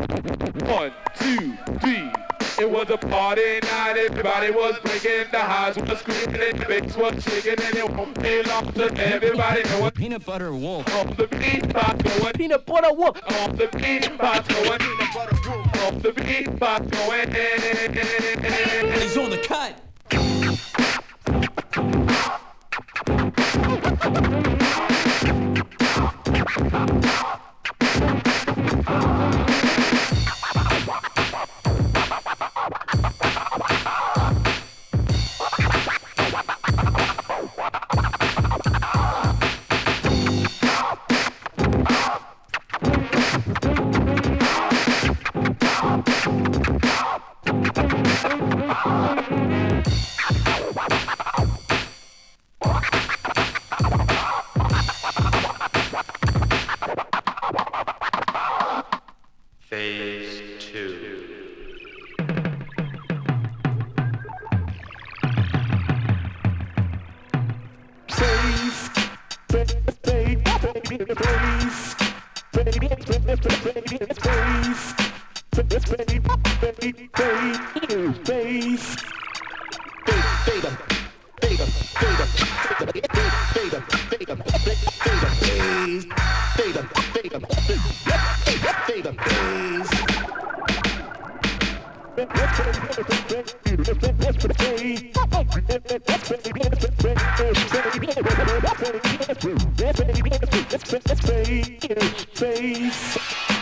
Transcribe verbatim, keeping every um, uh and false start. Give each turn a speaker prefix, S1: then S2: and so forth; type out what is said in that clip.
S1: One, two, three. It was a party night, everybody was breaking, the highs was screaming, and the bass was shaking, and it won't be long to everybody know what
S2: Peanut butter wolf.
S1: off the beatbox going,
S2: Peanut butter wolf.
S1: off the beatbox going, peanut butter wolf, off the beatbox going.
S2: He's on the cut.
S3: Phase two.
S4: Face.